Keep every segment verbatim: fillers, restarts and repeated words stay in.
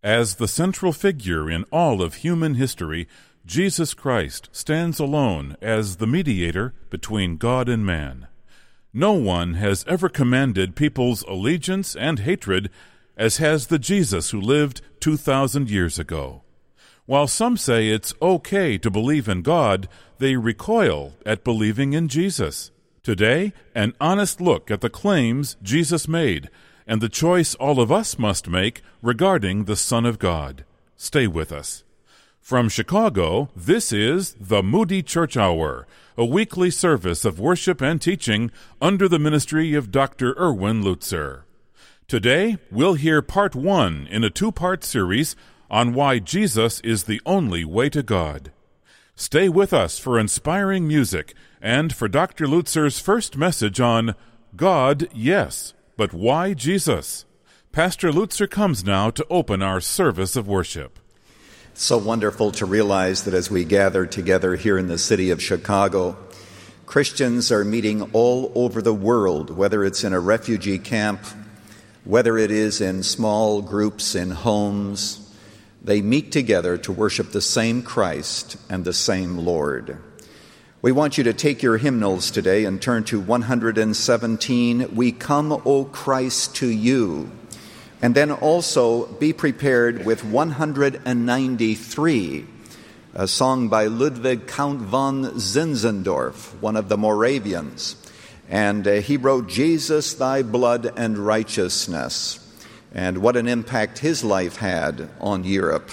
As the central figure in all of human history, Jesus Christ stands alone as the mediator between God and man. No one has ever commanded people's allegiance and hatred as has the Jesus who lived two thousand years ago. While some say it's okay to believe in God, they recoil at believing in Jesus. Today, an honest look at the claims Jesus made and the choice all of us must make regarding the Son of God. Stay with us. From Chicago, this is the Moody Church Hour, a weekly service of worship and teaching under the ministry of Doctor Erwin Lutzer. Today, we'll hear part one in a two-part series on why Jesus is the only way to God. Stay with us for inspiring music and for Doctor Lutzer's first message on God, yes, but why Jesus? Pastor Lutzer comes now to open our service of worship. It's so wonderful to realize that as we gather together here in the city of Chicago, Christians are meeting all over the world, whether it's in a refugee camp, whether it is in small groups in homes. They meet together to worship the same Christ and the same Lord. We want you to take your hymnals today and turn to one hundred seventeen, We Come, O Christ, to You. And then also be prepared with one hundred ninety-three, a song by Ludwig Count von Zinzendorf, one of the Moravians. And uh, he wrote, Jesus, Thy Blood and Righteousness. And what an impact his life had on Europe.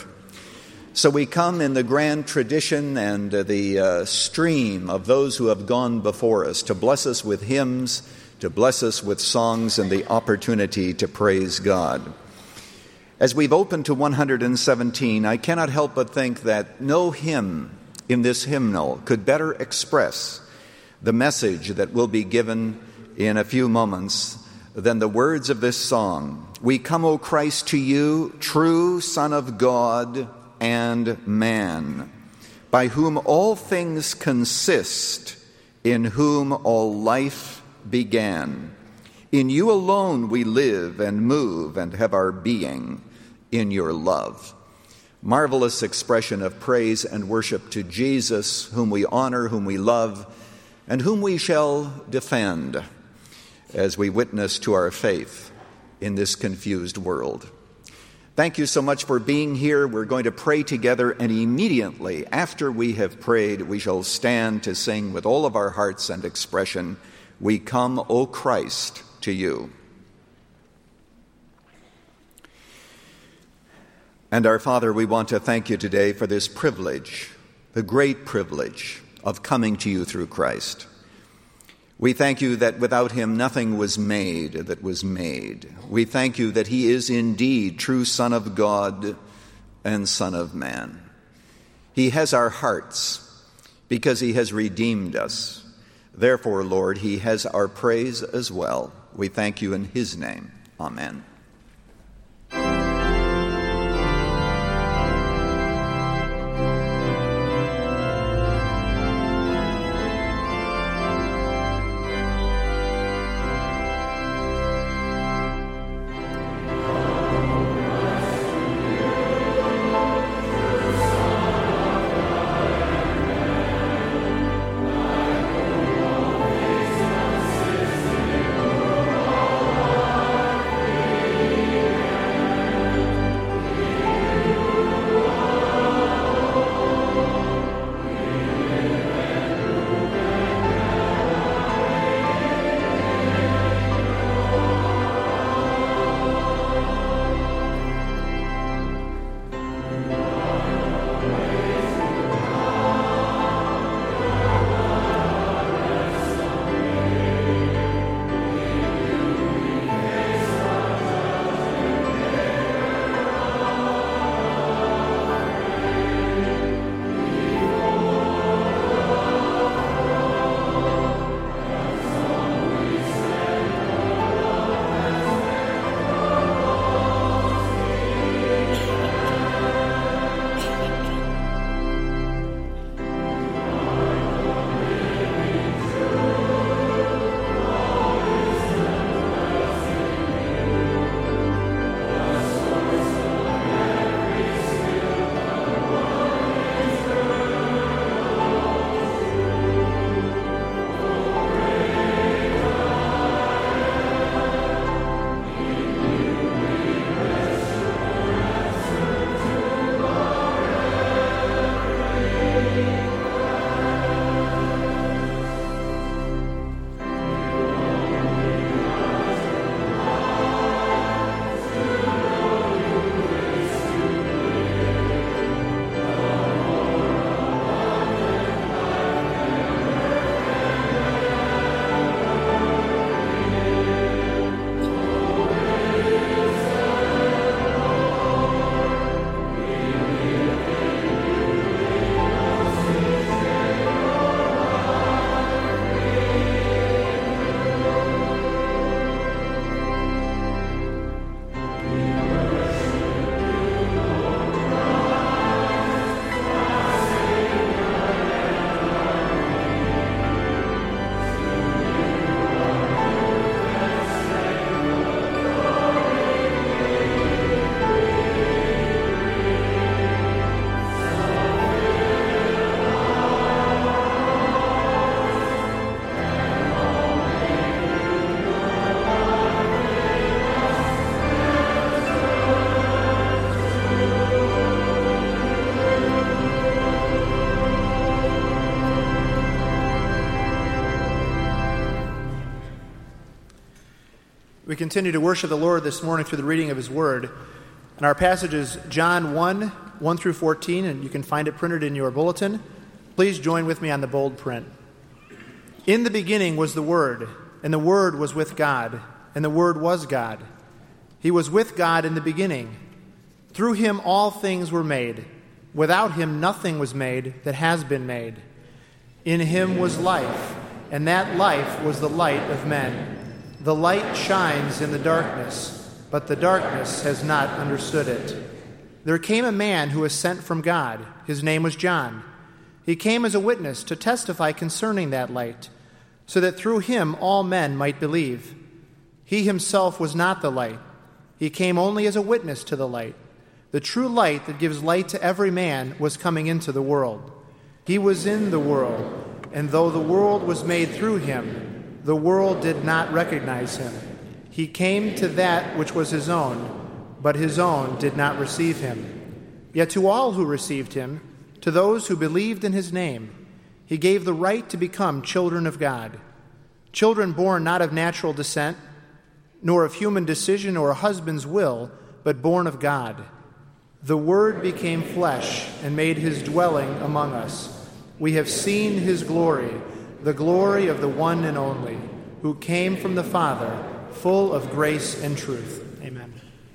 So we come in the grand tradition and uh, the uh, stream of those who have gone before us to bless us with hymns, to bless us with songs and the opportunity to praise God. As we've opened to one hundred seventeen, I cannot help but think that no hymn in this hymnal could better express the message that will be given in a few moments than the words of this song. We come, O Christ, to you, true Son of God and man, by whom all things consist, in whom all life began. In you alone we live and move and have our being, in your love. Marvelous expression of praise and worship to Jesus, whom we honor, whom we love, and whom we shall defend as we witness to our faith in this confused world. Thank you so much for being here. We're going to pray together, and immediately after we have prayed, we shall stand to sing with all of our hearts and expression, We Come, O Christ, to You. And our Father, we want to thank you today for this privilege, the great privilege of coming to you through Christ. We thank you that without him nothing was made that was made. We thank you that he is indeed true Son of God and Son of man. He has our hearts because he has redeemed us. Therefore, Lord, he has our praise as well. We thank you in his name. Amen. Amen. continue to worship the Lord this morning through the reading of His Word. And our passage is John one, one through fourteen, and you can find it printed in your bulletin. Please join with me on the bold print. In the beginning was the Word, and the Word was with God, and the Word was God. He was with God in the beginning. Through Him all things were made. Without Him nothing was made that has been made. In Him was life, and that life was the light of men. The light shines in the darkness, but the darkness has not understood it. There came a man who was sent from God. His name was John. He came as a witness to testify concerning that light, so that through him all men might believe. He himself was not the light. He came only as a witness to the light. The true light that gives light to every man was coming into the world. He was in the world, and though the world was made through him, the world did not recognize him. He came to that which was his own, but his own did not receive him. Yet to all who received him, to those who believed in his name, he gave the right to become children of God. Children born not of natural descent, nor of human decision or a husband's will, but born of God. The Word became flesh and made his dwelling among us. We have seen his glory, the glory of the one and only, who came from the Father, full of grace and truth. Amen.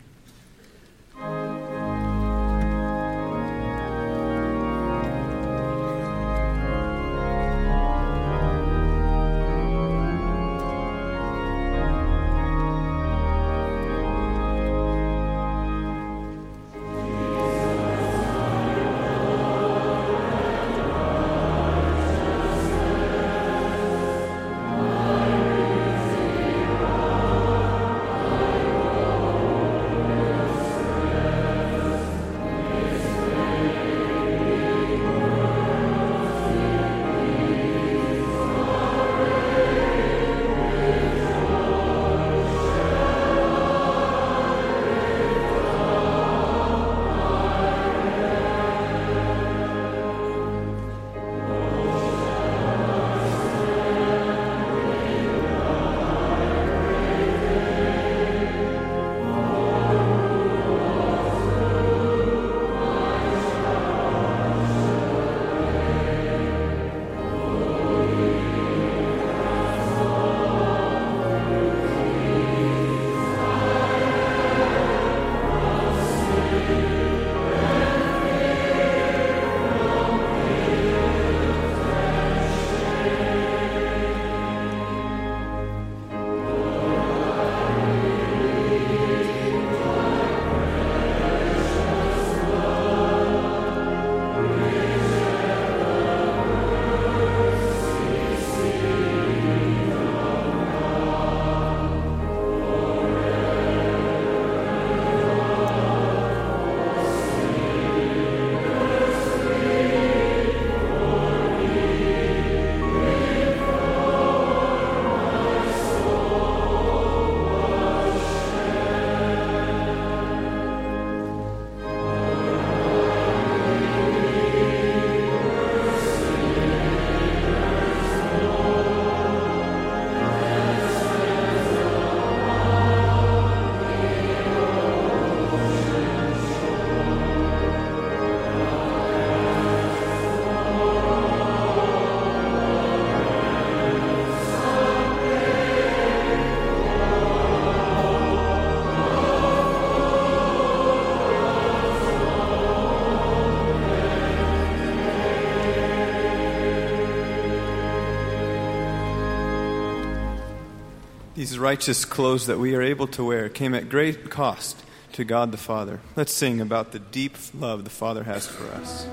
These righteous clothes that we are able to wear came at great cost to God the Father. Let's sing about the deep love the Father has for us.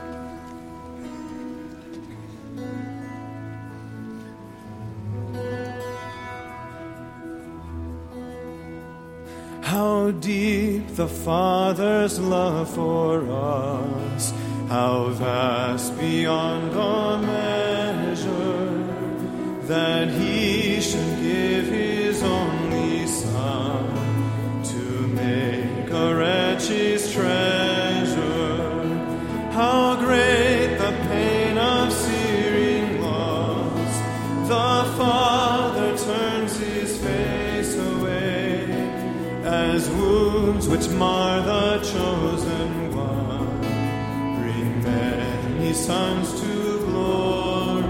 How deep the Father's love for us, how vast beyond all measure, that He should give His only Son to make a wretch His treasure. How great the pain of searing loss, the Father turns His face away. the chosen one, bring many sons to glory.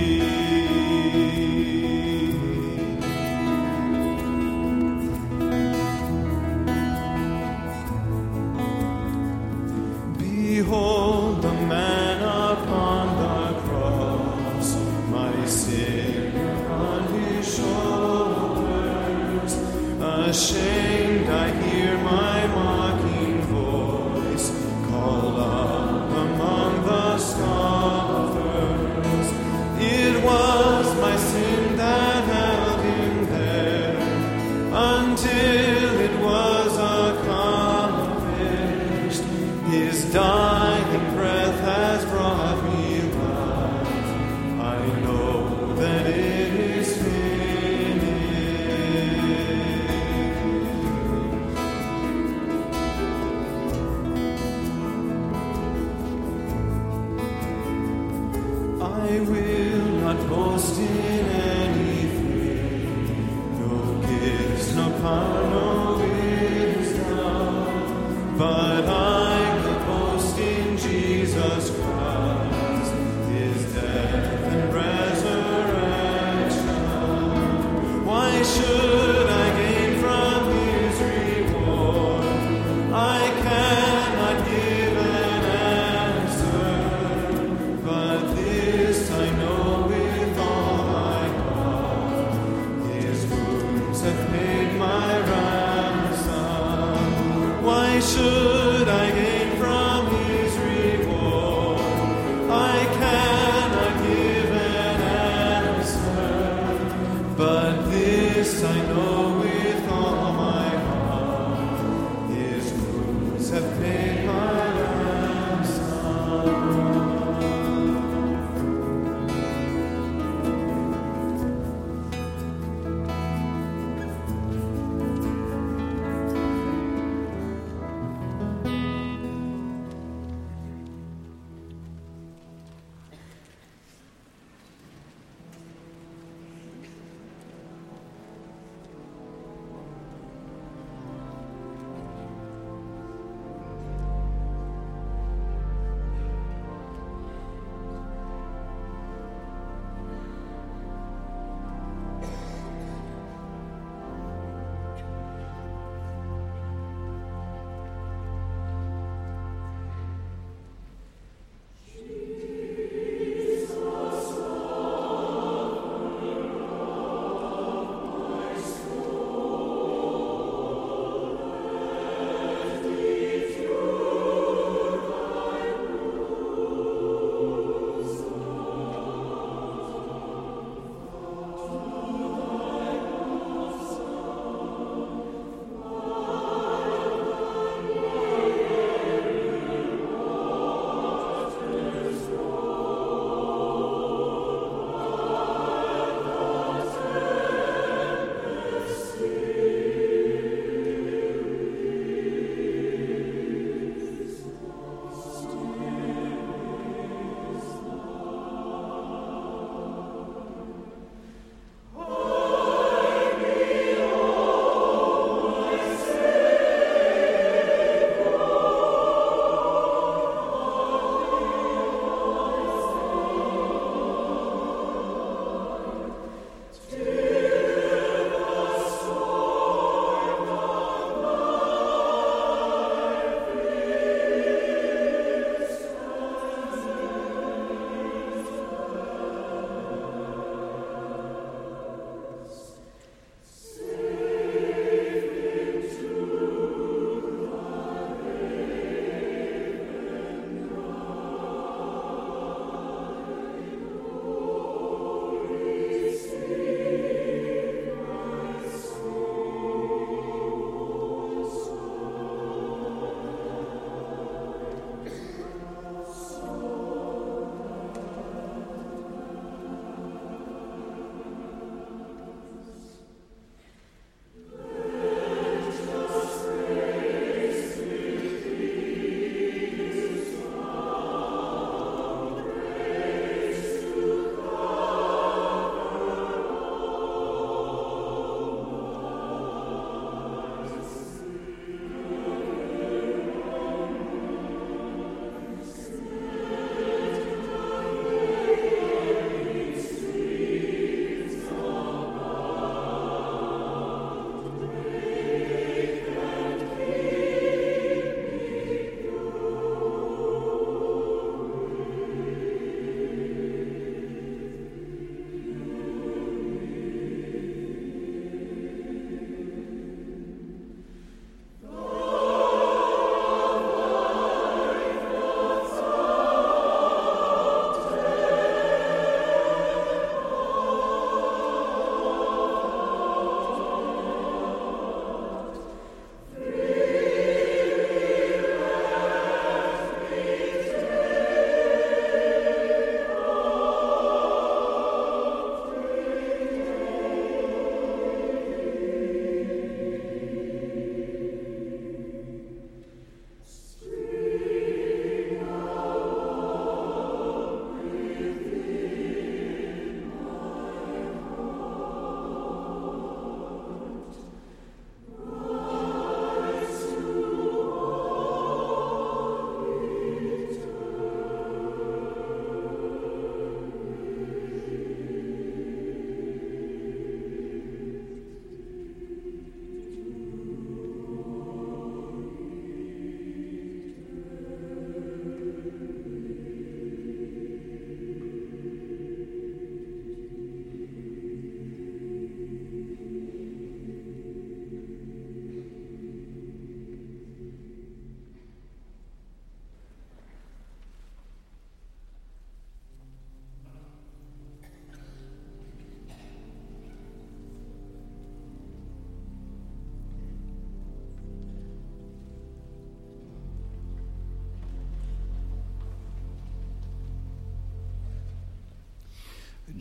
Behold the man upon the cross, my sin on his shoulders. Ashamed I hear my mocking voice called up among the scoffers. It was my sin that held him there until it was accomplished. His dying breath has brought me life. I know that it is finished. I will not boast in anything, no gifts, no power, no wisdom, but I will boast in Jesus Christ, his death and resurrection. Why should I gain from his reward? I cannot give an answer, but this I know with all my heart, his wounds have paid my ransom. Why should I gain from his reward? I cannot give an answer, but this I know with all my heart, his wounds have paid my ransom.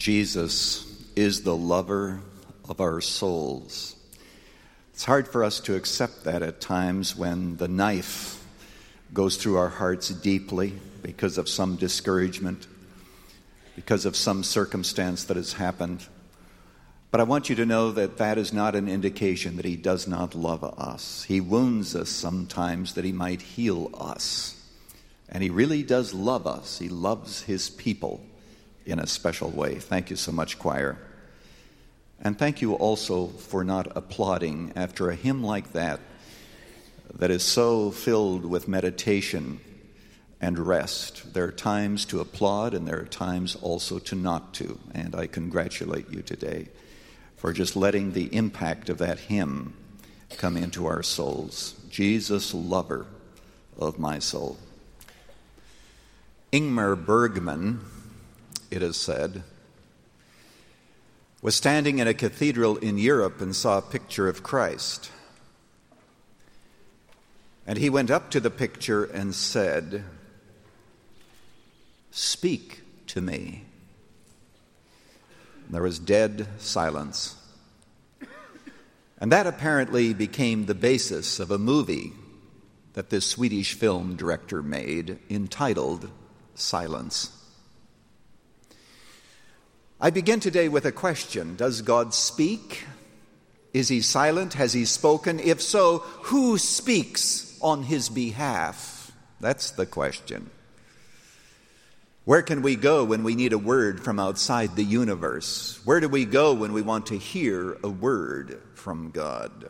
Jesus is the lover of our souls. It's hard for us to accept that at times when the knife goes through our hearts deeply because of some discouragement, because of some circumstance that has happened. But I want you to know that that is not an indication that he does not love us. He wounds us sometimes that he might heal us. And he really does love us. He loves his people in a special way. Thank you so much, choir. And thank you also for not applauding after a hymn like that, that is so filled with meditation and rest. There are times to applaud and there are times also to not to. And I congratulate you today for just letting the impact of that hymn come into our souls. Jesus, lover of my soul. Ingmar Bergman, it is said, was standing in a cathedral in Europe and saw a picture of Christ. And he went up to the picture and said, "Speak to me." There was dead silence. And that apparently became the basis of a movie that this Swedish film director made entitled Silence. I begin today with a question. Does God speak? Is he silent? Has he spoken? If so, who speaks on his behalf? That's the question. Where can we go when we need a word from outside the universe? Where do we go when we want to hear a word from God?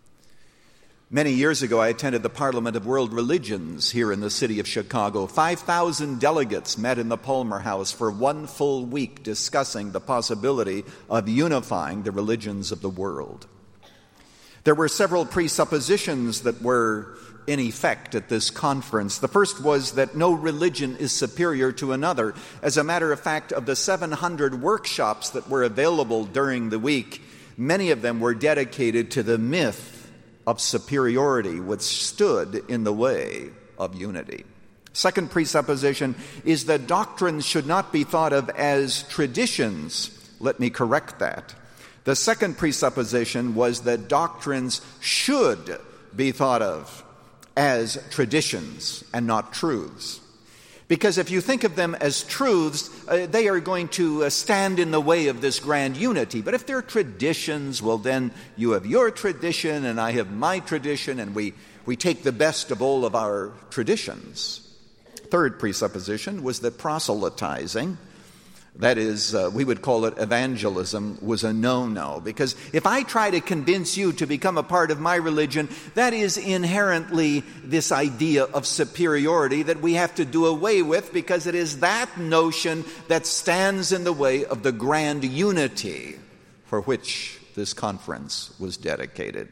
Many years ago, I attended the Parliament of World Religions here in the city of Chicago. five thousand delegates met in the Palmer House for one full week discussing the possibility of unifying the religions of the world. There were several presuppositions that were in effect at this conference. The first was that no religion is superior to another. As a matter of fact, of the seven hundred workshops that were available during the week, many of them were dedicated to the myth of superiority, which stood in the way of unity. Second presupposition is that doctrines should not be thought of as traditions. Let me correct that. The second presupposition was that doctrines should be thought of as traditions and not truths. Because if you think of them as truths, uh, they are going to uh, stand in the way of this grand unity. But if they're traditions, well, then you have your tradition and I have my tradition, and we, we take the best of all of our traditions. Third presupposition was that proselytizing, that is, uh, we would call it evangelism, was a no-no. Because if I try to convince you to become a part of my religion, that is inherently this idea of superiority that we have to do away with, because it is that notion that stands in the way of the grand unity for which this conference was dedicated.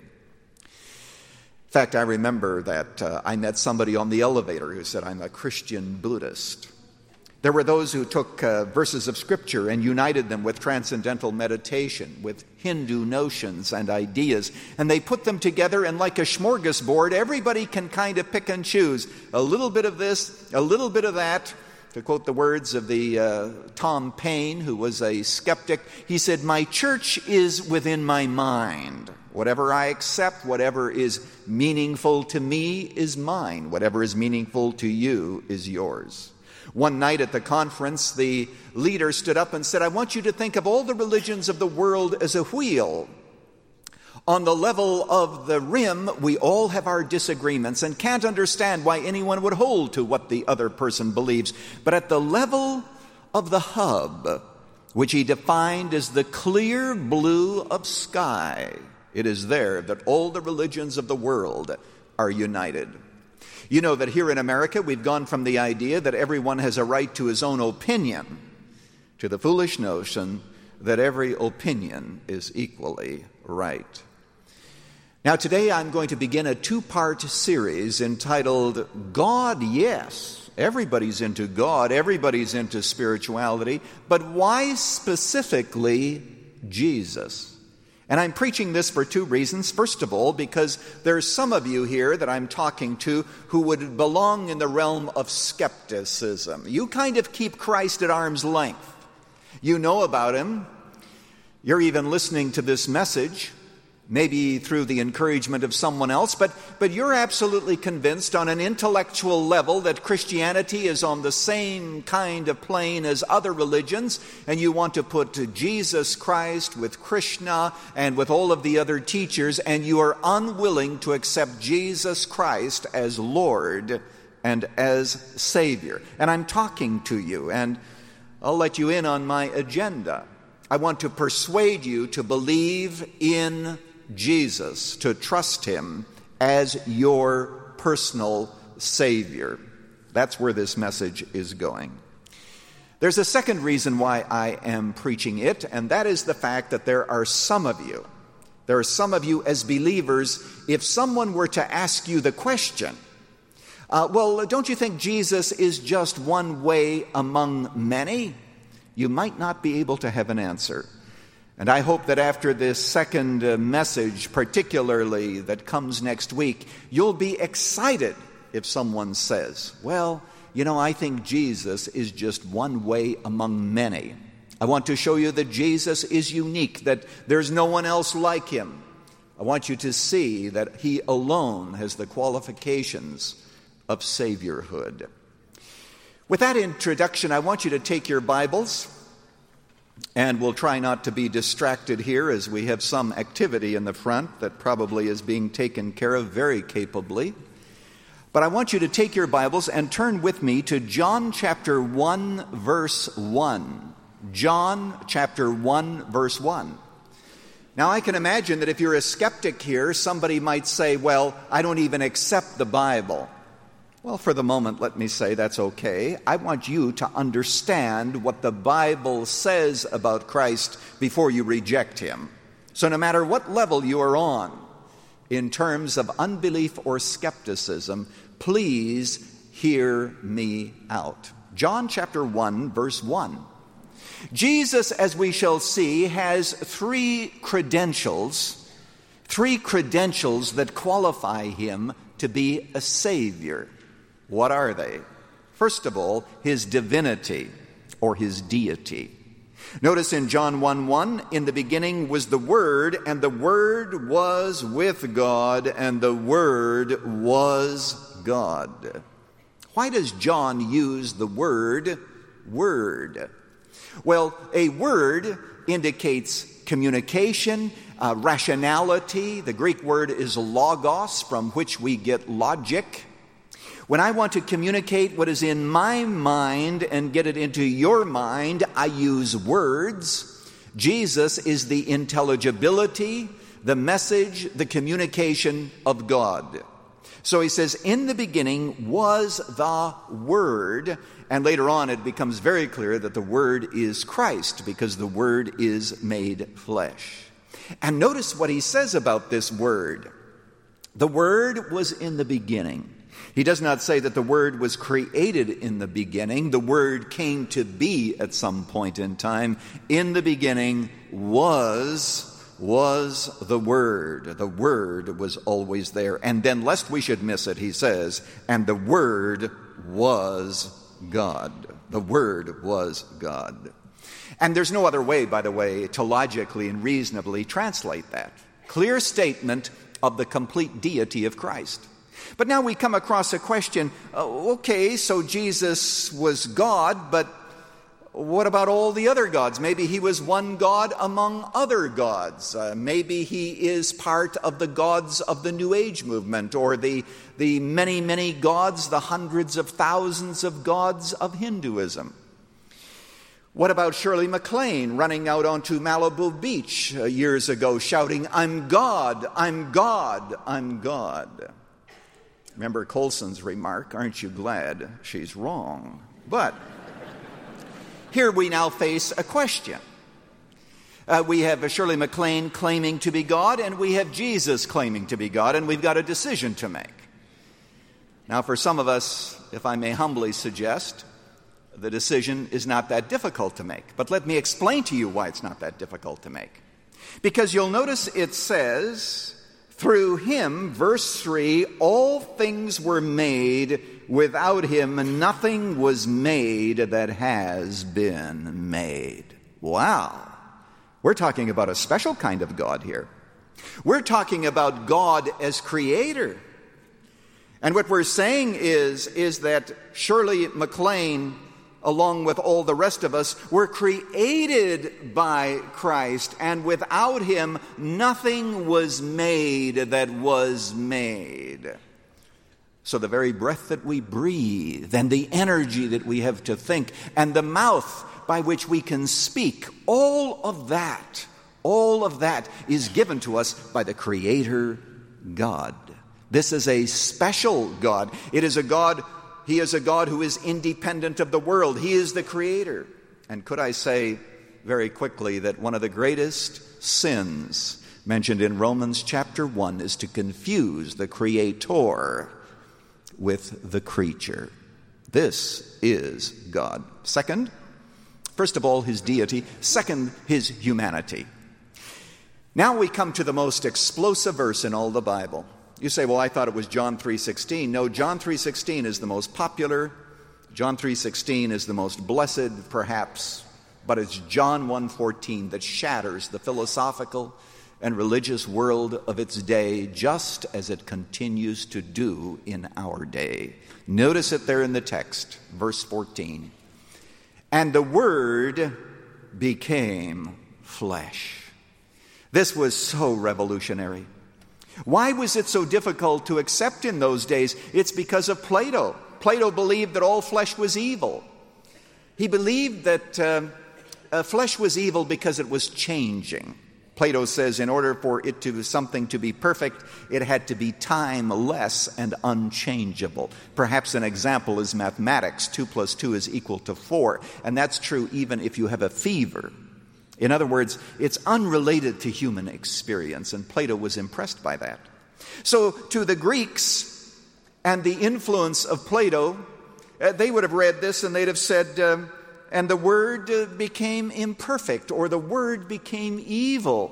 In fact, I remember that uh, I met somebody on the elevator who said, "I'm a Christian Buddhist." There were those who took uh, verses of Scripture and united them with transcendental meditation, with Hindu notions and ideas, and they put them together, and like a smorgasbord, everybody can kind of pick and choose a little bit of this, a little bit of that. To quote the words of the uh, Tom Paine, who was a skeptic, he said, "My church is within my mind. Whatever I accept, whatever is meaningful to me is mine. Whatever is meaningful to you is yours." One night at the conference, the leader stood up and said, "I want you to think of all the religions of the world as a wheel. On the level of the rim, we all have our disagreements and can't understand why anyone would hold to what the other person believes. But at the level of the hub, which he defined as the clear blue of sky, it is there that all the religions of the world are united." You know that here in America, we've gone from the idea that everyone has a right to his own opinion to the foolish notion that every opinion is equally right. Now, today I'm going to begin a two-part series entitled God, Yes. Everybody's into God, everybody's into spirituality, but why specifically Jesus? And I'm preaching this for two reasons. First of all, because there's some of you here that I'm talking to who would belong in the realm of skepticism. You kind of keep Christ at arm's length. You know about him. You're even listening to this message, maybe through the encouragement of someone else, but, but you're absolutely convinced on an intellectual level that Christianity is on the same kind of plane as other religions, and you want to put Jesus Christ with Krishna and with all of the other teachers, and you are unwilling to accept Jesus Christ as Lord and as Savior. And I'm talking to you, and I'll let you in on my agenda. I want to persuade you to believe in Jesus, to trust him as your personal Savior. That's where this message is going. There's a second reason why I am preaching it, and that is the fact that there are some of you, there are some of you as believers, if someone were to ask you the question, uh, well, don't you think Jesus is just one way among many? You might not be able to have an answer. And I hope that after this second uh, message, particularly that comes next week, you'll be excited if someone says, well, you know, I think Jesus is just one way among many. I want to show you that Jesus is unique, that there's no one else like him. I want you to see that he alone has the qualifications of Saviorhood. With that introduction, I want you to take your Bibles, and we'll try not to be distracted here as we have some activity in the front that probably is being taken care of very capably. But I want you to take your Bibles and turn with me to John chapter one, verse one. John chapter one, verse one. Now I can imagine that if you're a skeptic here, somebody might say, well, I don't even accept the Bible. Well, for the moment, let me say that's okay. I want you to understand what the Bible says about Christ before you reject him. So no matter what level you are on in terms of unbelief or skepticism, please hear me out. John chapter one, verse one. Jesus, as we shall see, has three credentials, three credentials that qualify him to be a Savior. What are they? First of all, his divinity or his deity. Notice in John one one, in the beginning was the Word, and the Word was with God, and the Word was God. Why does John use the word word? Well, a word indicates communication, uh, rationality. The Greek word is logos, from which we get logic. When I want to communicate what is in my mind and get it into your mind, I use words. Jesus is the intelligibility, the message, the communication of God. So he says, in the beginning was the Word, and later on it becomes very clear that the Word is Christ, because the Word is made flesh. And notice what he says about this Word. The Word was in the beginning. He does not say that the Word was created in the beginning. The Word came to be at some point in time. In the beginning was, was the Word. The Word was always there. And then, lest we should miss it, he says, and the Word was God. The Word was God. And there's no other way, by the way, to logically and reasonably translate that. Clear statement of the complete deity of Christ. But now we come across a question, uh, okay, so Jesus was God, but what about all the other gods? Maybe he was one God among other gods. Uh, maybe he is part of the gods of the New Age movement, or the, the many, many gods, the hundreds of thousands of gods of Hinduism. What about Shirley MacLaine running out onto Malibu Beach uh, years ago shouting, I'm God, I'm God, I'm God. Remember Colson's remark, aren't you glad she's wrong? But here we now face a question. Uh, we have Shirley MacLaine claiming to be God, and we have Jesus claiming to be God, and we've got a decision to make. Now, for some of us, if I may humbly suggest, the decision is not that difficult to make. But let me explain to you why it's not that difficult to make. Because you'll notice it says, through him, verse three, all things were made. Without him, nothing was made that has been made. Wow. We're talking about a special kind of God here. We're talking about God as creator. And what we're saying is, is that Shirley MacLaine, along with all the rest of us, were created by Christ, and without him, nothing was made that was made. So the very breath that we breathe, and the energy that we have to think, and the mouth by which we can speak, all of that, all of that is given to us by the Creator God. This is a special God. It is a God, he is a God who is independent of the world. He is the Creator. And could I say very quickly that one of the greatest sins mentioned in Romans chapter one is to confuse the Creator with the creature. This is God. Second, first of all, his deity. Second, his humanity. Now we come to the most explosive verse in all the Bible. You say, well, I thought it was John three sixteen. No, John three sixteen is the most popular. John three sixteen is the most blessed, perhaps. But it's John one fourteen that shatters the philosophical and religious world of its day, just as it continues to do in our day. Notice it there in the text, verse fourteen. And the Word became flesh. This was so revolutionary. Why was it so difficult to accept in those days? It's because of Plato. Plato believed that all flesh was evil. He believed that uh, uh, flesh was evil because it was changing. Plato says in order for it to something to be perfect, it had to be timeless and unchangeable. Perhaps an example is mathematics. Two plus two is equal to four. And that's true even if you have a fever. In other words, it's unrelated to human experience, and Plato was impressed by that. So to the Greeks and the influence of Plato, uh, they would have read this and they'd have said, uh, and the Word uh, became imperfect, or the Word became evil.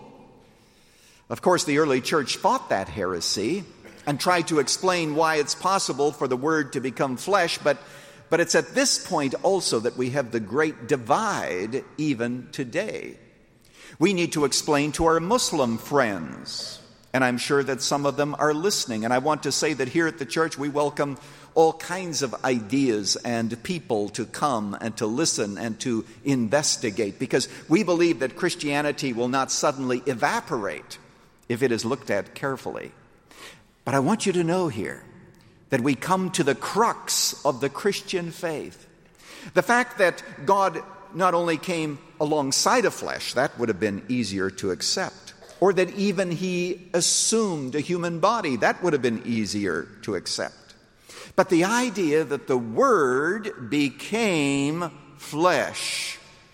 Of course, the early church fought that heresy and tried to explain why it's possible for the Word to become flesh, but But it's at this point also that we have the great divide even today. We need to explain to our Muslim friends, and I'm sure that some of them are listening, and I want to say that here at the church we welcome all kinds of ideas and people to come and to listen and to investigate, because we believe that Christianity will not suddenly evaporate if it is looked at carefully. But I want you to know here that we come to the crux of the Christian faith. The fact that God not only came alongside of flesh, that would have been easier to accept, or that even he assumed a human body, that would have been easier to accept. But the idea that the Word became flesh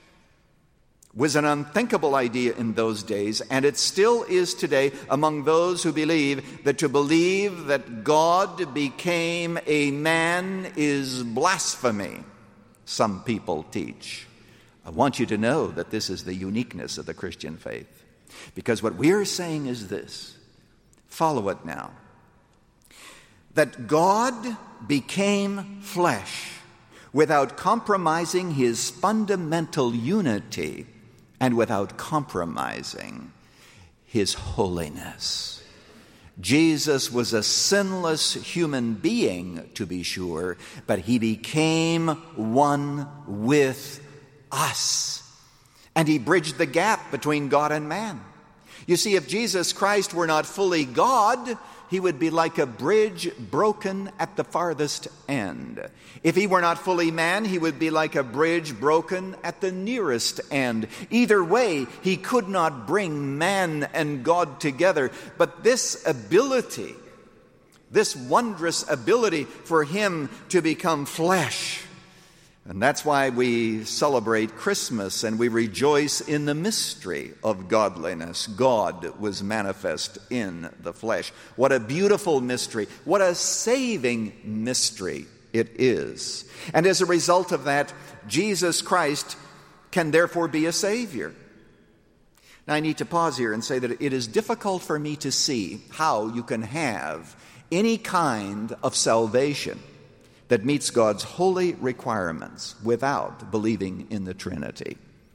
was an unthinkable idea in those days, and it still is today among those who believe that to believe that God became a man is blasphemy, some people teach. I want you to know that this is the uniqueness of the Christian faith, because what we are saying is this. Follow it now. That God became flesh without compromising his fundamental unity and without compromising his holiness. Jesus was a sinless human being, to be sure, but he became one with us. And he bridged the gap between God and man. You see, if Jesus Christ were not fully God, he would be like a bridge broken at the farthest end. If he were not fully man, he would be like a bridge broken at the nearest end. Either way, he could not bring man and God together. But this ability, this wondrous ability for him to become flesh, and that's why we celebrate Christmas and we rejoice in the mystery of godliness. God was manifest in the flesh. What a beautiful mystery. What a saving mystery it is. And as a result of that, Jesus Christ can therefore be a Savior. Now I need to pause here and say that it is difficult for me to see how you can have any kind of salvation that meets God's holy requirements without believing in the Trinity.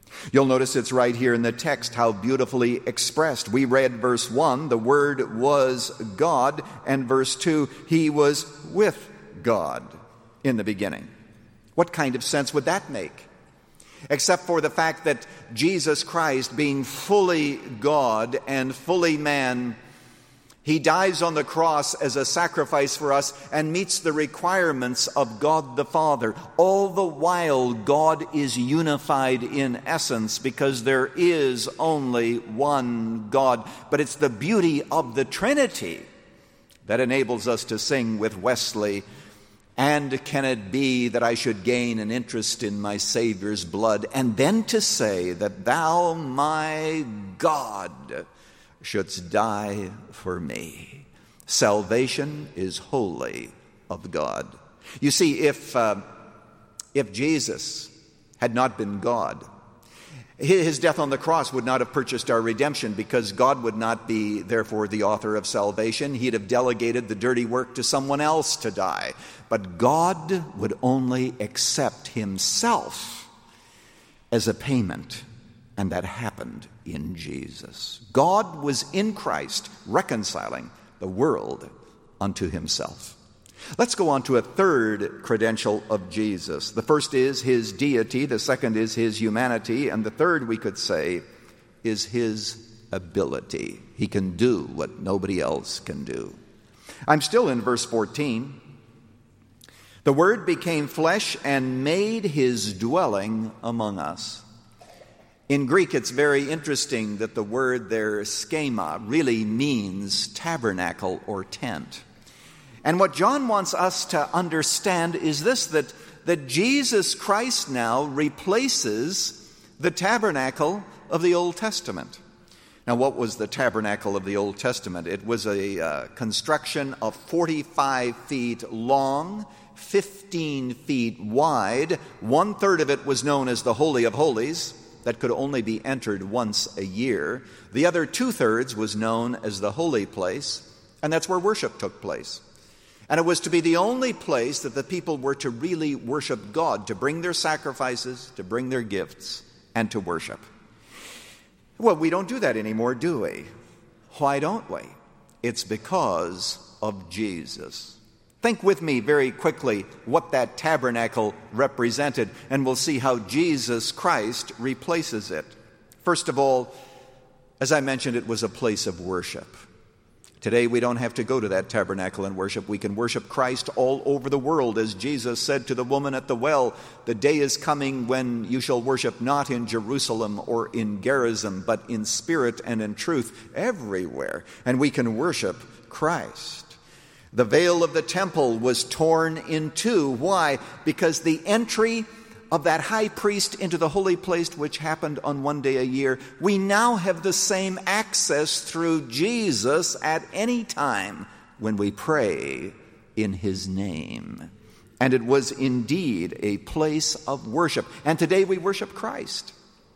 You'll notice it's right here in the text how beautifully expressed. We read verse one, the Word was God, and verse two, He was with God in the beginning. What kind of sense would that make? Except for the fact that Jesus Christ, being fully God and fully man, He dies on the cross as a sacrifice for us and meets the requirements of God the Father. All the while, God is unified in essence because there is only one God. But it's the beauty of the Trinity that enables us to sing with Wesley, "And can it be that I should gain an interest in my Savior's blood, and then to say that thou, my God, shouldst die for me." Salvation is wholly of God. You see, if uh, if Jesus had not been God, His death on the cross would not have purchased our redemption, because God would not be, therefore, the author of salvation. He'd have delegated the dirty work to someone else to die. But God would only accept Himself as a payment, and that happened in Jesus. God was in Christ reconciling the world unto Himself. Let's go on to a third credential of Jesus. The first is His deity, the second is His humanity, and the third, we could say, is His ability. He can do what nobody else can do. I'm still in verse fourteen. The Word became flesh and made His dwelling among us. In Greek, it's very interesting that the word there, schema, really means tabernacle or tent. And what John wants us to understand is this, that, that Jesus Christ now replaces the tabernacle of the Old Testament. Now, what was the tabernacle of the Old Testament? It was a uh, construction of forty-five feet long, fifteen feet wide. One third of it was known as the Holy of Holies, that could only be entered once a year. The other two-thirds was known as the holy place, and that's where worship took place. And it was to be the only place that the people were to really worship God, to bring their sacrifices, to bring their gifts, and to worship. Well, we don't do that anymore, do we? Why don't we? It's because of Jesus. Think with me very quickly what that tabernacle represented, and we'll see how Jesus Christ replaces it. First of all, as I mentioned, it was a place of worship. Today we don't have to go to that tabernacle and worship. We can worship Christ all over the world. As Jesus said to the woman at the well, "The day is coming when you shall worship not in Jerusalem or in Gerizim, but in spirit and in truth," everywhere. And we can worship Christ. The veil of the temple was torn in two. Why? Because the entry of that high priest into the holy place, which happened on one day a year, we now have the same access through Jesus at any time when we pray in His name. And it was indeed a place of worship. And today we worship Christ.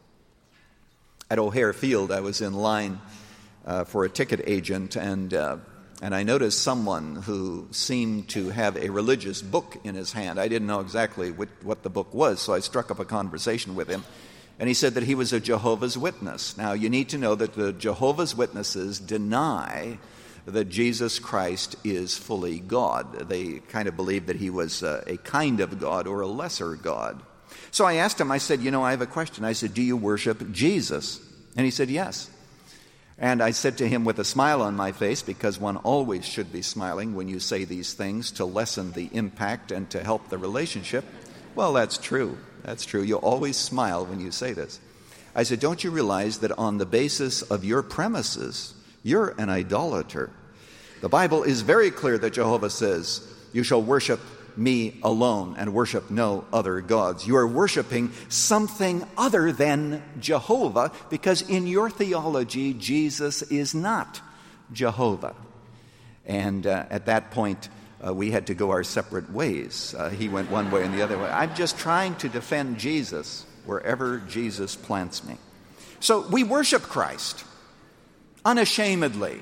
At O'Hare Field, I was in line uh, for a ticket agent, and uh, And I noticed someone who seemed to have a religious book in his hand. I didn't know exactly what, what the book was, so I struck up a conversation with him. And he said that he was a Jehovah's Witness. Now, you need to know that the Jehovah's Witnesses deny that Jesus Christ is fully God. They kind of believe that He was a, a kind of God or a lesser God. So I asked him, I said, you know, I have a question. I said, do you worship Jesus? And he said, yes. And I said to him with a smile on my face, because one always should be smiling when you say these things to lessen the impact and to help the relationship. Well, that's true. That's true. You always smile when you say this. I said, don't you realize that on the basis of your premises, you're an idolater? The Bible is very clear that Jehovah says, you shall worship me alone and worship no other gods. You are worshiping something other than Jehovah, because in your theology, Jesus is not Jehovah. And uh, at that point, uh, we had to go our separate ways. Uh, he went one way and the other way. I'm just trying to defend Jesus wherever Jesus plants me. So we worship Christ unashamedly.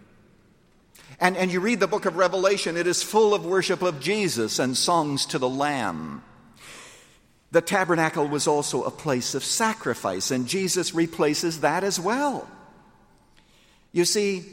And, and you read the book of Revelation, it is full of worship of Jesus and songs to the Lamb. The tabernacle was also a place of sacrifice, and Jesus replaces that as well. You see,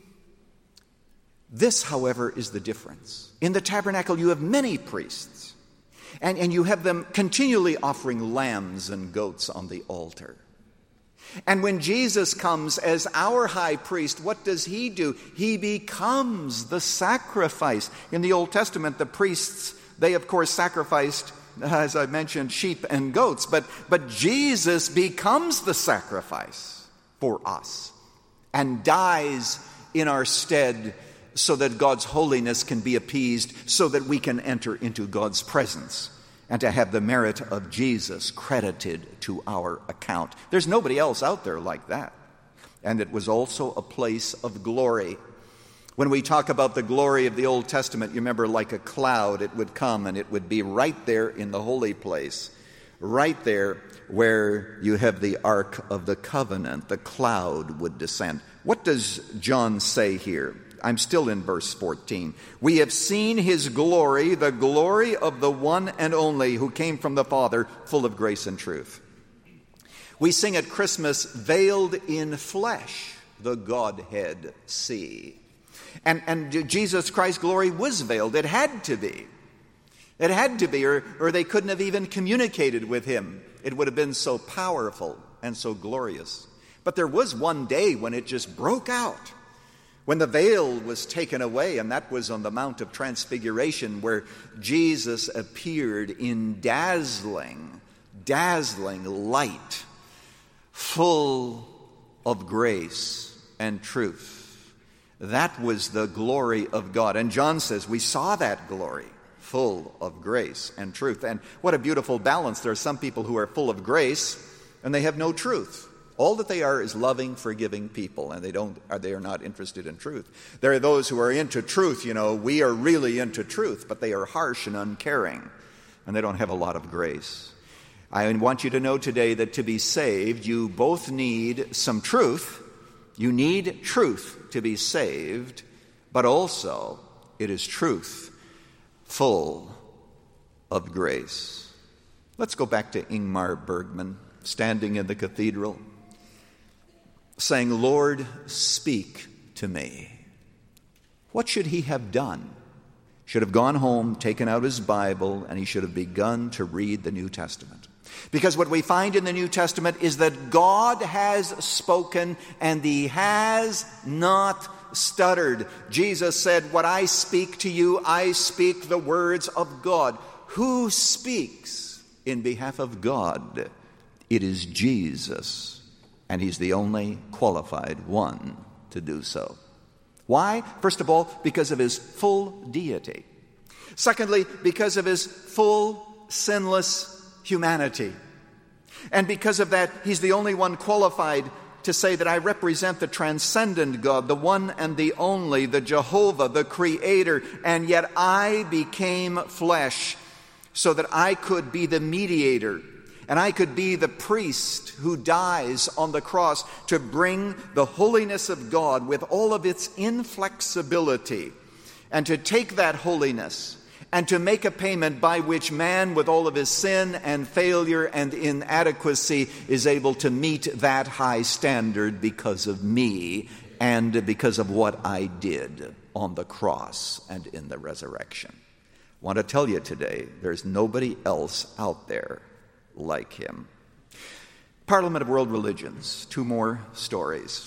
this, however, is the difference. In the tabernacle, you have many priests, and, and you have them continually offering lambs and goats on the altar. And when Jesus comes as our high priest, what does he do? He becomes the sacrifice. In the Old Testament, the priests, they of course sacrificed, as I mentioned, sheep and goats, but, but Jesus becomes the sacrifice for us and dies in our stead so that God's holiness can be appeased, so that we can enter into God's presence and to have the merit of Jesus credited to our account. There's nobody else out there like that. And it was also a place of glory. When we talk about the glory of the Old Testament, you remember, like a cloud, it would come and it would be right there in the holy place, right there where you have the Ark of the Covenant. The cloud would descend. What does John say here? I'm still in verse fourteen. We have seen his glory, the glory of the one and only who came from the Father, full of grace and truth. We sing at Christmas, veiled in flesh, the Godhead see. And, and Jesus Christ's glory was veiled. It had to be. It had to be, or, or they couldn't have even communicated with him. It would have been so powerful and so glorious. But there was one day when it just broke out, when the veil was taken away, and that was on the Mount of Transfiguration, where Jesus appeared in dazzling, dazzling light, full of grace and truth. That was the glory of God. And John says, we saw that glory, full of grace and truth. And what a beautiful balance. There are some people who are full of grace, and they have no truth. All that they are is loving, forgiving people, and they don't are they are not interested in truth. There are those who are into truth, you know, we are really into truth, but they are harsh and uncaring, and they don't have a lot of grace. I want you to know today that to be saved, you both need some truth. You need truth to be saved, but also it is truth full of grace. Let's go back to Ingmar Bergman, standing in the cathedral, saying, Lord, speak to me. What should he have done? Should have gone home, taken out his Bible, and he should have begun to read the New Testament. Because what we find in the New Testament is that God has spoken and he has not stuttered. Jesus said, what I speak to you, I speak the words of God. Who speaks in behalf of God? It is Jesus, and he's the only qualified one to do so. Why? First of all, because of his full deity. Secondly, because of his full sinless humanity. And because of that, he's the only one qualified to say that I represent the transcendent God, the one and the only, the Jehovah, the Creator, and yet I became flesh so that I could be the mediator, and I could be the priest who dies on the cross to bring the holiness of God with all of its inflexibility, and to take that holiness and to make a payment by which man, with all of his sin and failure and inadequacy, is able to meet that high standard because of me and because of what I did on the cross and in the resurrection. I want to tell you today, there's nobody else out there like him. Parliament of World Religions, two more stories.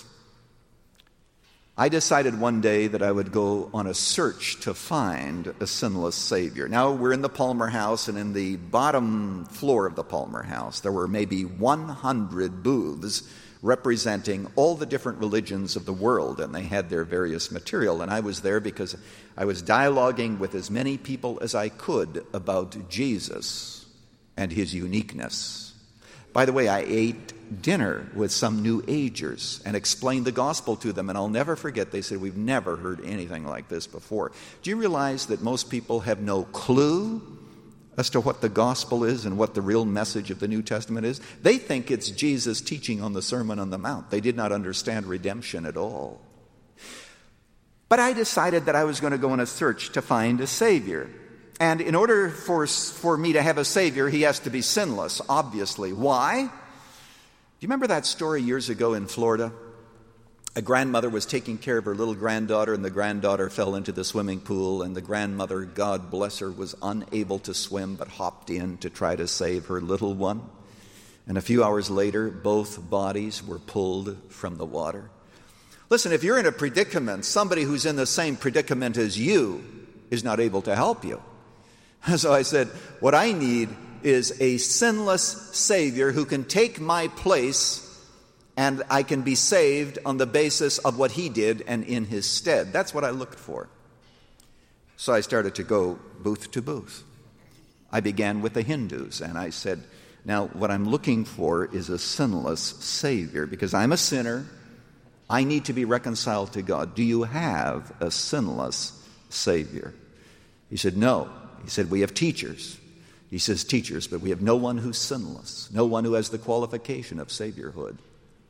I decided one day that I would go on a search to find a sinless Savior. Now, we're in the Palmer House, and in the bottom floor of the Palmer House, there were maybe one hundred booths representing all the different religions of the world, and they had their various material. And I was there because I was dialoguing with as many people as I could about Jesus and his uniqueness. By the way, I ate dinner with some New Agers and explained the gospel to them, and I'll never forget, they said, we've never heard anything like this before. Do you realize that most people have no clue as to what the gospel is and what the real message of the New Testament is? They think it's Jesus teaching on the Sermon on the Mount. They did not understand redemption at all. But I decided that I was going to go on a search to find a Savior. And in order for, for me to have a Savior, he has to be sinless, obviously. Why? Do you remember that story years ago in Florida? A grandmother was taking care of her little granddaughter, and the granddaughter fell into the swimming pool, and the grandmother, God bless her, was unable to swim but hopped in to try to save her little one. And a few hours later, both bodies were pulled from the water. Listen, if you're in a predicament, somebody who's in the same predicament as you is not able to help you. So I said, what I need is a sinless Savior who can take my place, and I can be saved on the basis of what he did and in his stead. That's what I looked for. So I started to go booth to booth. I began with the Hindus, and I said, now what I'm looking for is a sinless Savior, because I'm a sinner. I need to be reconciled to God. Do you have a sinless Savior? He said, no. He said, we have teachers. He says, teachers, but we have no one who's sinless, no one who has the qualification of Saviorhood.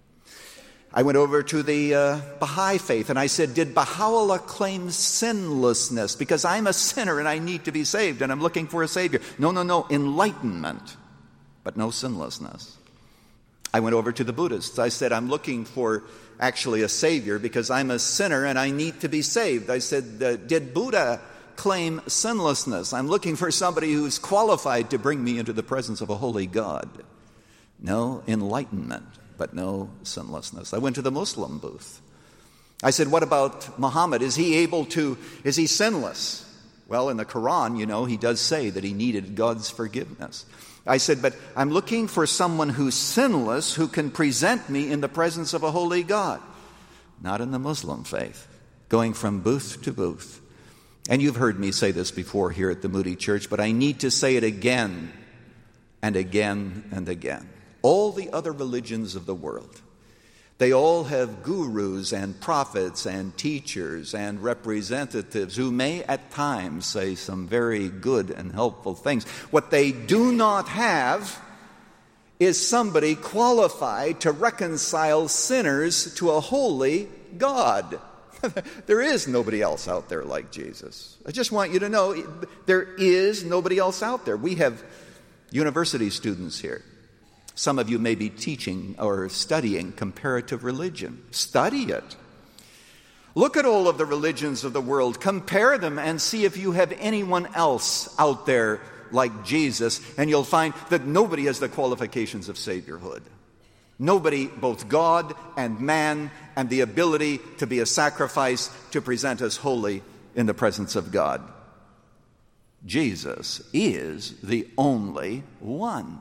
I went over to the uh, Baha'i faith, and I said, did Baha'u'llah claim sinlessness? Because I'm a sinner, and I need to be saved, and I'm looking for a Savior. No, no, no, enlightenment, but no sinlessness. I went over to the Buddhists. I said, I'm looking for actually a Savior because I'm a sinner, and I need to be saved. I said, uh, did Buddha claim sinlessness? I'm looking for somebody who's qualified to bring me into the presence of a holy God. No enlightenment, but no sinlessness. I went to the Muslim booth. I said, what about Muhammad? Is he able to, is he sinless? Well, in the Quran, you know, he does say that he needed God's forgiveness. I said, but I'm looking for someone who's sinless, who can present me in the presence of a holy God. Not in the Muslim faith. Going from booth to booth. And you've heard me say this before here at the Moody Church, but I need to say it again and again and again. All the other religions of the world, they all have gurus and prophets and teachers and representatives who may at times say some very good and helpful things. What they do not have is somebody qualified to reconcile sinners to a holy God. There is nobody else out there like Jesus. I just want you to know there is nobody else out there. We have university students here. Some of you may be teaching or studying comparative religion. Study it. Look at all of the religions of the world. Compare them and see if you have anyone else out there like Jesus, and you'll find that nobody has the qualifications of Saviorhood. Nobody, both God and man, and the ability to be a sacrifice to present us holy in the presence of God. Jesus is the only one.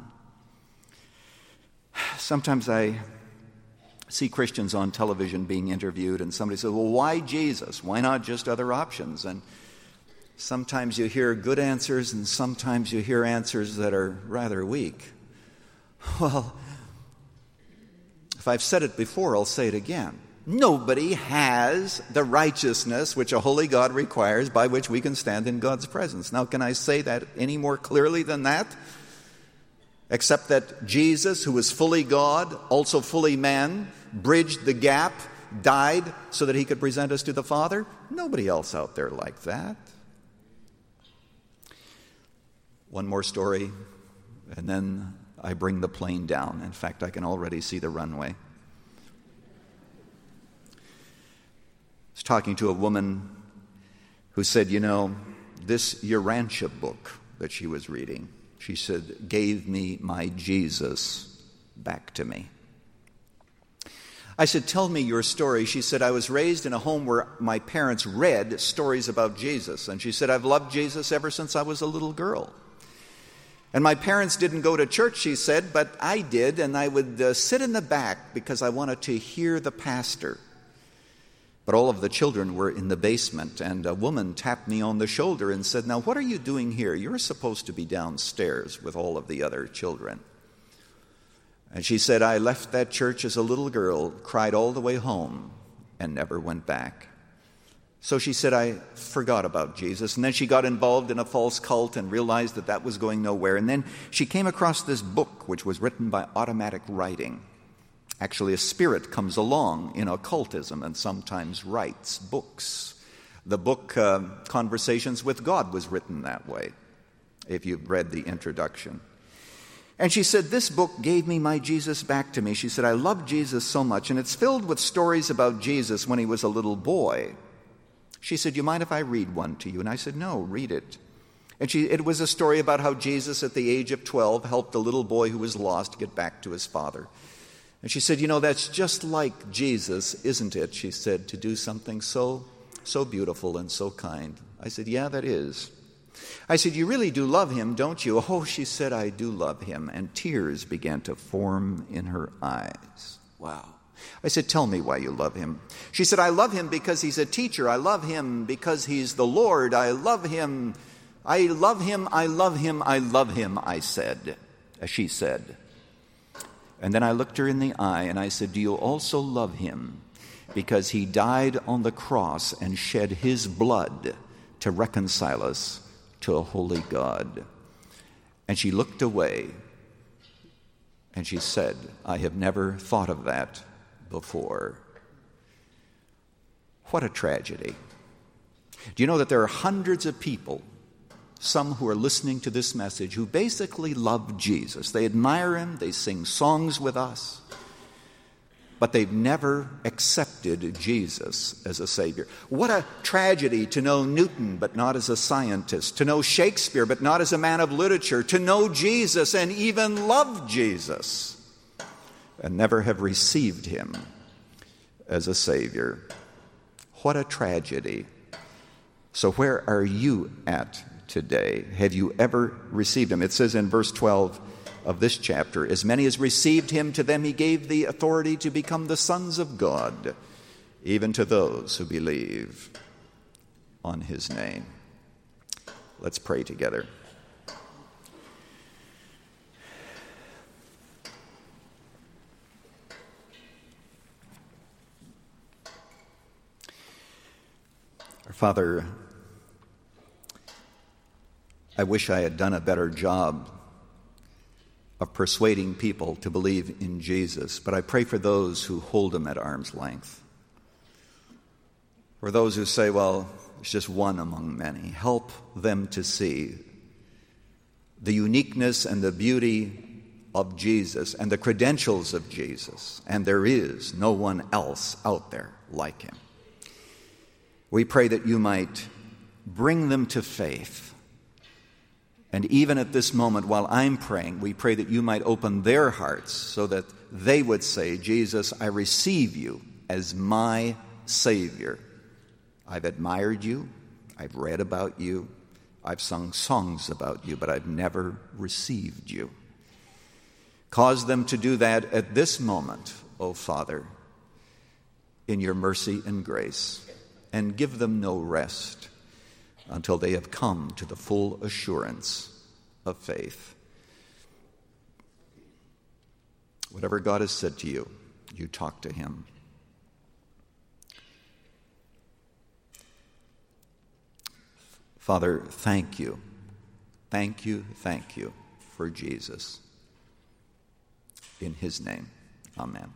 Sometimes I see Christians on television being interviewed, and somebody says, well, why Jesus? Why not just other options? And sometimes you hear good answers, and sometimes you hear answers that are rather weak. Well, if I've said it before, I'll say it again. Nobody has the righteousness which a holy God requires by which we can stand in God's presence. Now, can I say that any more clearly than that? Except that Jesus, who was fully God, also fully man, bridged the gap, died so that he could present us to the Father. Nobody else out there like that. One more story, and then I bring the plane down. In fact, I can already see the runway. I was talking to a woman who said, you know, this Urantia book that she was reading, she said, gave me my Jesus back to me. I said, tell me your story. She said, I was raised in a home where my parents read stories about Jesus. And she said, I've loved Jesus ever since I was a little girl. And my parents didn't go to church, she said, but I did, and I would uh, sit in the back because I wanted to hear the pastor. But all of the children were in the basement, and a woman tapped me on the shoulder and said, now, what are you doing here? You're supposed to be downstairs with all of the other children. And she said, I left that church as a little girl, cried all the way home, and never went back. So she said, I forgot about Jesus. And then she got involved in a false cult and realized that that was going nowhere. And then she came across this book, which was written by automatic writing. Actually, a spirit comes along in occultism and sometimes writes books The book uh, Conversations with God was written that way, if you've read the introduction. And she said, this book gave me my Jesus back to me. She said, I love Jesus so much, and it's filled with stories about Jesus when he was a little boy. She said, you mind if I read one to you? And I said, no, read it. And she, it was a story about how Jesus, at the age of twelve, helped a little boy who was lost get back to his father. And she said, you know, that's just like Jesus, isn't it? She said, to do something so, so beautiful and so kind. I said, yeah, that is. I said, you really do love him, don't you? Oh, she said, I do love him. And tears began to form in her eyes. Wow. I said, tell me why you love him. She said, I love him because he's a teacher. I love him because he's the Lord. I love him. I love him. I love him. I love him, I said, as she said. And then I looked her in the eye and I said, do you also love him because he died on the cross and shed his blood to reconcile us to a holy God? And she looked away and she said, I have never thought of that before. What a tragedy. Do you know that there are hundreds of people, some who are listening to this message, who basically love Jesus? They admire him, they sing songs with us, but they've never accepted Jesus as a Savior. What a tragedy to know Newton but not as a scientist, to know Shakespeare but not as a man of literature, to know Jesus and even love Jesus and never have received him as a Savior. What a tragedy. So where are you at today? Have you ever received him? It says in verse twelve of this chapter, as many as received him, to them he gave the authority to become the sons of God, even to those who believe on his name. Let's pray together. Our Father, I wish I had done a better job of persuading people to believe in Jesus, but I pray for those who hold him at arm's length. For those who say, well, it's just one among many. Help them to see the uniqueness and the beauty of Jesus and the credentials of Jesus, and there is no one else out there like him. We pray that you might bring them to faith. And even at this moment, while I'm praying, we pray that you might open their hearts so that they would say, Jesus, I receive you as my Savior. I've admired you. I've read about you. I've sung songs about you, but I've never received you. Cause them to do that at this moment, O Father, in your mercy and grace, and give them no rest until they have come to the full assurance of faith. Whatever God has said to you, you talk to him. Father, thank you. Thank you, thank you for Jesus. In his name, amen.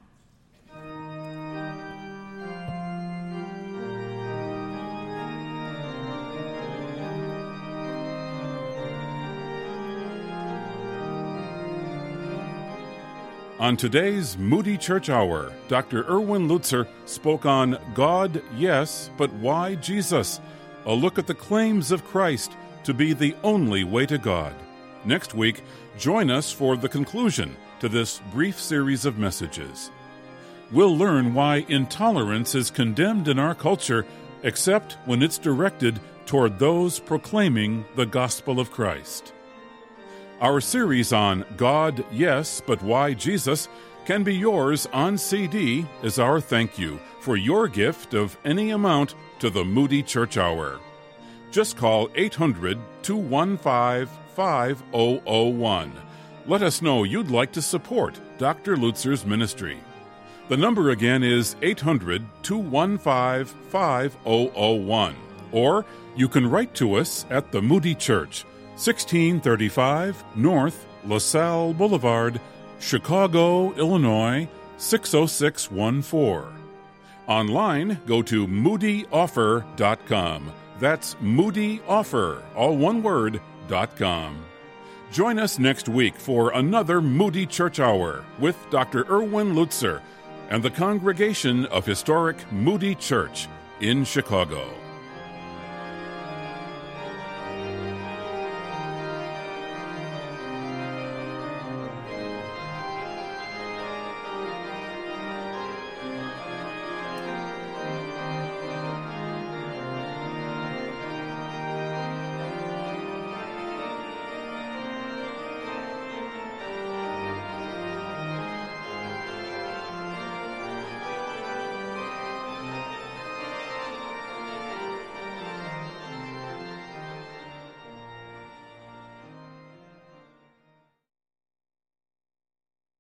On today's Moody Church Hour, Doctor Erwin Lutzer spoke on God, yes, but why Jesus? A look at the claims of Christ to be the only way to God. Next week, join us for the conclusion to this brief series of messages. We'll learn why intolerance is condemned in our culture, except when it's directed toward those proclaiming the gospel of Christ. Our series on God, yes, but why Jesus can be yours on C D as our thank you for your gift of any amount to the Moody Church Hour. Just call eight hundred, two one five, five oh oh one. Let us know you'd like to support Doctor Lutzer's ministry. The number again is eight hundred, two one five, five oh oh one. Or you can write to us at the Moody Church, sixteen thirty-five North LaSalle Boulevard, Chicago, Illinois, six oh six one four. Online, go to moody offer dot com. That's moody offer, all one word, dot com. Join us next week for another Moody Church Hour with Doctor Erwin Lutzer and the congregation of historic Moody Church in Chicago.